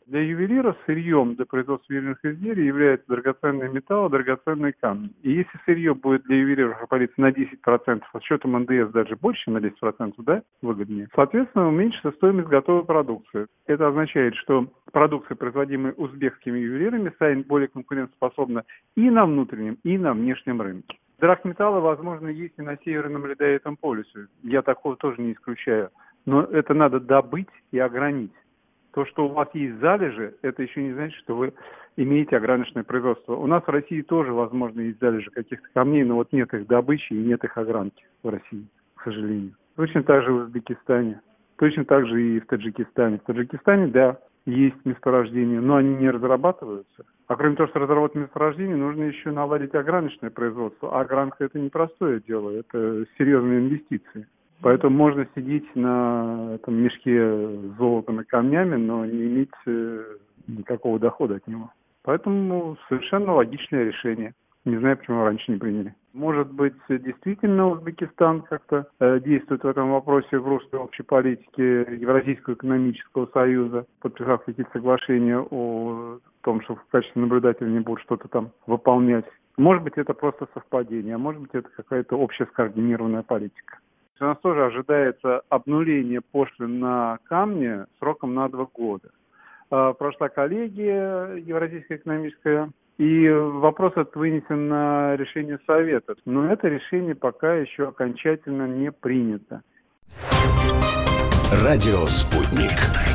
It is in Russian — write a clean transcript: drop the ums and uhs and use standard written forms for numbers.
Для ювелира сырьем для производства ювелирных изделий являются драгоценные металлы, драгоценные камни. И если сырье будет для ювелиров обходиться на 10%, с учетом НДС даже больше, чем на 10%, да, выгоднее, соответственно, уменьшится стоимость готовой продукции. Это означает, что продукция, производимая узбекскими ювелирами, станет более конкурентоспособна и на внутреннем, и на внешнем рынке. Драгметаллы, возможно, есть и на Северном Ледовитом полюсе. Я такого тоже не исключаю. Но это надо добыть и огранить. То, что у вас есть залежи, это еще не значит, что вы имеете ограниченное производство. У нас в России тоже, возможно, есть залежи каких-то камней, но вот нет их добычи и нет их огранки в России, к сожалению. Точно так же в Узбекистане, точно так же и в Таджикистане. В Таджикистане, да, есть месторождения, но они не разрабатываются. А кроме того, что разработать месторождение, нужно еще наладить ограниченное производство. А огранка – это непростое дело, это серьезные инвестиции. Поэтому можно сидеть на этом мешке с золотом и камнями, но не иметь никакого дохода от него. Поэтому совершенно логичное решение. Не знаю, почему раньше не приняли. Может быть, действительно Узбекистан как-то действует в этом вопросе в русле общей политики Евразийского экономического союза, подписав какие-то соглашения о том, что в качестве наблюдателя не будут что-то там выполнять. Может быть, это просто совпадение, а может быть, это какая-то общая скоординированная политика. У нас тоже ожидается обнуление пошлин на камни сроком на 2 года. Прошла коллегия Евразийская экономическая, и вопрос этот вынесен на решение Совета. Но это решение пока еще окончательно не принято. Радио «Спутник».